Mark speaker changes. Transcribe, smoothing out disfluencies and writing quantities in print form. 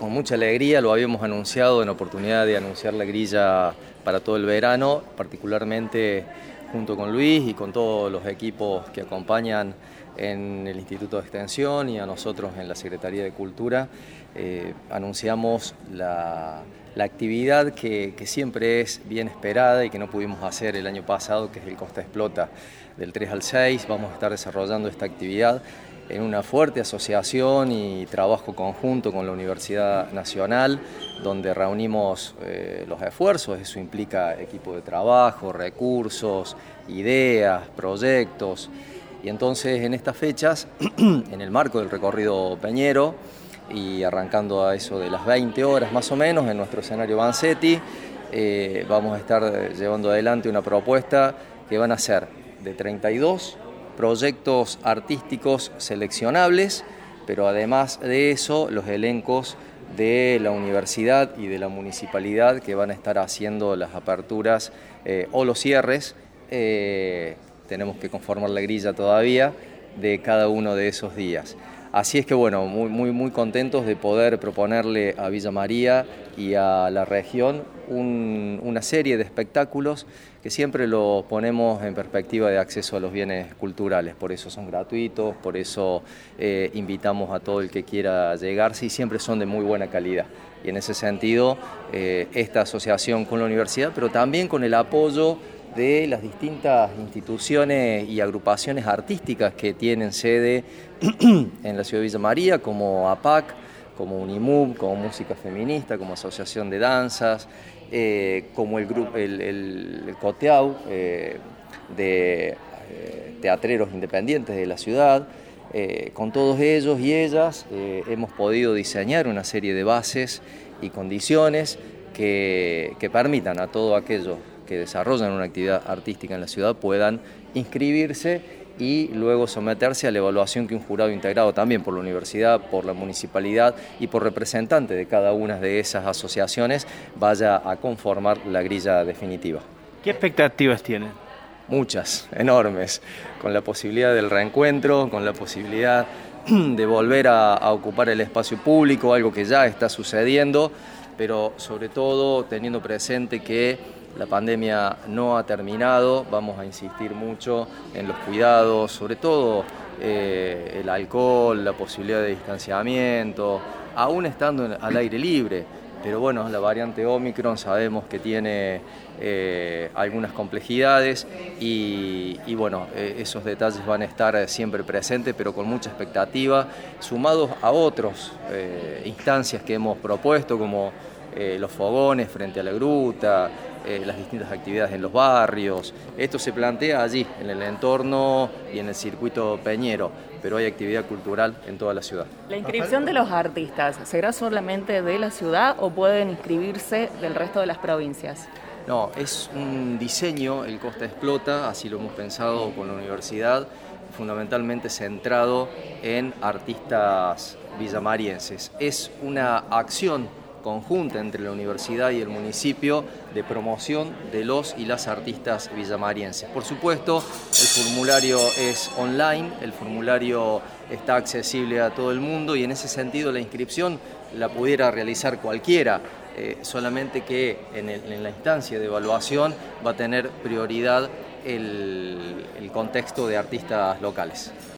Speaker 1: con mucha alegría, lo habíamos anunciado en oportunidad de anunciar la grilla para todo el verano, particularmente junto con Luis y con todos los equipos que acompañan en el Instituto de Extensión y a nosotros en la Secretaría de Cultura. Anunciamos la actividad que siempre es bien esperada y que no pudimos hacer el año pasado, que es el Costa Explota. Del 3 al 6 vamos a estar desarrollando esta actividad en una fuerte asociación y trabajo conjunto con la Universidad Nacional, donde reunimos los esfuerzos. Eso implica equipo de trabajo, recursos, ideas, proyectos. Y entonces en estas fechas, en el marco del recorrido Peñero, y arrancando a eso de las 20 horas más o menos en nuestro escenario Vanzetti, vamos a estar llevando adelante una propuesta que van a ser de 32 proyectos artísticos seleccionables, pero además de eso, los elencos de la universidad y de la municipalidad que van a estar haciendo las aperturas o los cierres. Tenemos que conformar la grilla todavía de cada uno de esos días. Así es que bueno, muy contentos de poder proponerle a Villa María y a la región una serie de espectáculos que siempre lo ponemos en perspectiva de acceso a los bienes culturales. Por eso son gratuitos, por eso invitamos a todo el que quiera llegarse y siempre son de muy buena calidad. Y en ese sentido, esta asociación con la universidad, pero también con el apoyo de las distintas instituciones y agrupaciones artísticas que tienen sede en la ciudad de Villa María, como APAC, como Unimub, como Música Feminista, como Asociación de Danzas, como el grupo, el COTEAU, de teatreros independientes de la ciudad. Con todos ellos y ellas hemos podido diseñar una serie de bases y condiciones que permitan a todos aquellos que desarrollan una actividad artística en la ciudad puedan inscribirse y luego someterse a la evaluación que un jurado integrado también por la universidad, por la municipalidad y por representantes de cada una de esas asociaciones vaya a conformar la grilla definitiva.
Speaker 2: ¿Qué expectativas tienen?
Speaker 1: Muchas, enormes, con la posibilidad del reencuentro, con la posibilidad de volver a ocupar el espacio público, algo que ya está sucediendo, pero sobre todo teniendo presente que la pandemia no ha terminado. Vamos a insistir mucho en los cuidados, sobre todo el alcohol, la posibilidad de distanciamiento, aún estando al aire libre. Pero bueno, la variante Omicron sabemos que tiene algunas complejidades y bueno, esos detalles van a estar siempre presentes, pero con mucha expectativa, sumados a otras instancias que hemos propuesto, como los fogones frente a la gruta, las distintas actividades en los barrios. Esto se plantea allí, en el entorno y en el circuito Peñero, pero hay actividad cultural en toda la ciudad.
Speaker 3: ¿La inscripción de los artistas será solamente de la ciudad o pueden inscribirse del resto de las provincias?
Speaker 1: No, es un diseño, el Costa Explota, así lo hemos pensado con la universidad, fundamentalmente centrado en artistas villamarienses. Es una acción conjunta entre la universidad y el municipio de promoción de los y las artistas villamarienses. Por supuesto, el formulario es online, el formulario está accesible a todo el mundo y en ese sentido la inscripción la pudiera realizar cualquiera, solamente que en la instancia de evaluación va a tener prioridad el contexto de artistas locales.